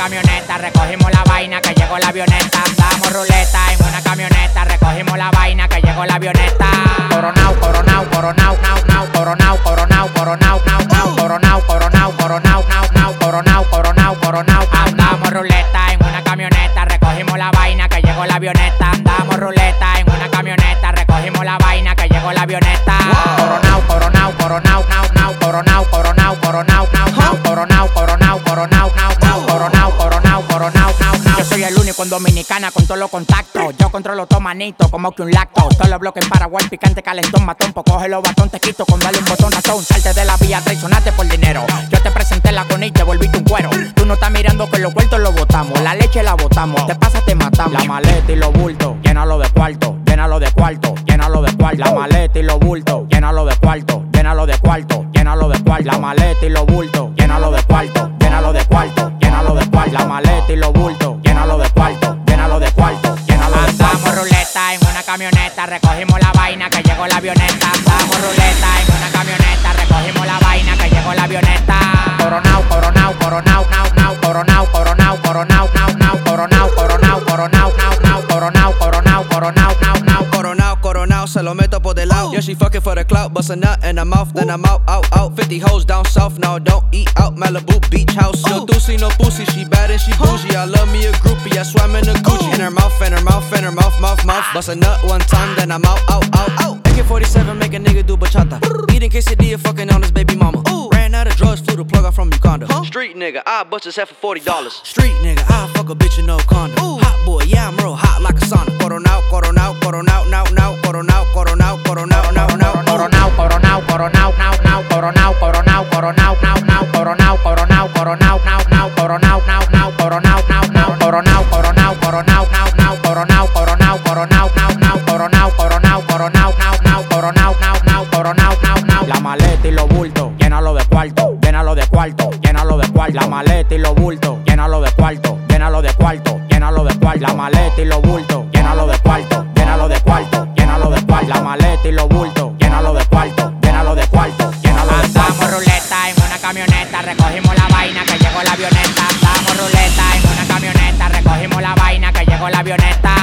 camioneta, recogimos la vaina que llegó la avioneta. Damos ruleta en una camioneta, recogimos la vaina que llegó la avioneta. Coronao, coronao, coronao, nao, nao, coronao, coronao, coronao, nao, nao, coronao, coronao, coronao, nao, nao, coronao, coronao, coronao. Andamos ruleta en una camioneta, recogimos la vaina que llegó la avioneta. Andamos ruleta en una camioneta, recogimos la vaina que llegó la avioneta. Coronao, coronao, coronao, nao, nao, coronao, coronao, coronao, nao, nao, coronao, coronao, coronao, nao, nao, coronao, coronao, coronao, nao, nao. Yo soy el único en Dominicana con todos los contactos. Yo controlo todo manito como que un lacto. Todos los bloques en Paraguay, picante, calentón, matón. Pues coge los batón, te quito con darle un botón ratón. Salte de la vía, traicionaste por dinero. Yo te presenté la con y te volviste un cuero. Tú no estás mirando que los vueltos los botamos. La leche la botamos, te pasa, te matamos. La maleta y los bultos, llénalo de cuarto, llénalo de cuarto, llénalo de cuarto. La maleta y los bultos, llénalo de cuarto, llénalo de cuarto, llénalo de cuarto. La maleta y los bultos, llénalo de cuarto, llénalo de cuarto, llénalo de cuarto. La maleta y los bultos, llénalo de cuarto, llénalo de cuarto, llénalo de cuarto. Andamos ruleta en una camioneta, recogimos la vaina que llegó la avioneta. Andamos ruleta en una camioneta, recogimos la vaina que llegó la avioneta. Coronao, coronao, coronao, nao, nao, coronao, coronao, coronao, nao, nao, coronao, coronao, coronao, nao, nao, coronao, coronao, coronao, nao, nao. Coronao, coronao, se lo meto por del lado. Yeah, she fucking for the clout, bust a nut in her mouth, then I'm out, out, out. 50 hoes down south, now don't eat out. Malibu beach house, no doozy, no pussy. She bad and she bougie. I love me a groupie, I swam in a Gucci. In her mouth, in her mouth, in her mouth, mouth, mouth. Bust a nut one time, then I'm out, out, out, out. AK-47 make a nigga do bachata. Eating quesadilla, fucking on his baby mama. Ran out of drugs, flew the plug out from Uganda. Street nigga, I bust his head for $40. Street nigga, I fuck a bitch in no condom. Hot boy, yeah, I'm real hot like a sauna. Coronao, coronao, coronao, now, now, coronao, coronao, coronao, now, now. Coronao, coronao, coronao, now, now, coronao, coronao, coronao, now, now, coronao, coronao, coronao, now, now, coronao, now, now, coronao, now, now, coronao, coronao, coronao, now, now, coronao, coronao, coronao, now, now, coronao, coronao, coronao, now, now, coronao, now, now, coronao, now, now. La maleta y los bultos, llénalo de cuarto, llénalo de cuarto, llénalo de cuarto. La maleta y los bultos, llénalo de cuarto, llénalo de cuarto, llénalo de cuarto. La maleta y los bultos, llénalo de cuarto, llénalo de cuarto, llénalo de cuarto. La maleta y los bultos, llénalo de cuarto, llénalo de cuarto, llénalo de cuarto. Andamos ruleta en una camioneta, recogimos la vaina que llegó la avioneta. Andamos ruleta en una camioneta, recogimos la vaina que llegó la avioneta.